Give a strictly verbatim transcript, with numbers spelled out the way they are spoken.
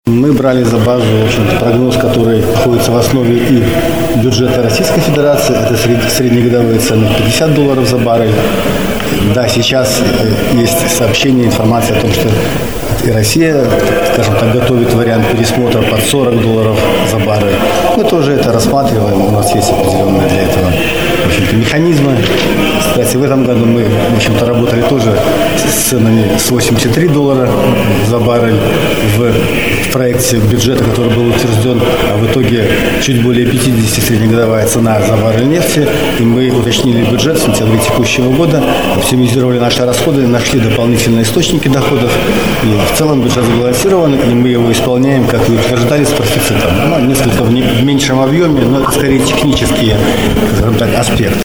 Мы брали за базу, в общем-то, прогноз, который находится в основе и бюджета Российской Федерации. Это среднегодовые цены пятьдесят долларов за баррель. Да, сейчас есть сообщение, информация о том, что и Россия, скажем так, готовит вариант пересмотра под сорок долларов за баррель. Мы тоже это рассматриваем, у нас есть определенные для этого, в общем-то, механизмы. Кстати, в этом году мы, в общем-то, работали тоже с ценами с восемьдесят три доллара за баррель в, в проекте бюджета, который был утвержден, а в итоге чуть более пятьдесят среднегодовая цена за баррель нефти. И мы уточнили бюджет в сентябре текущего года, оптимизировали наши расходы, нашли дополнительные источники доходов. И в целом бюджет сбалансирован, и мы его исполняем, как вы утверждали, с профицитом. Ну, несколько в меньшем объеме, но это скорее технический, скажем так, аспект.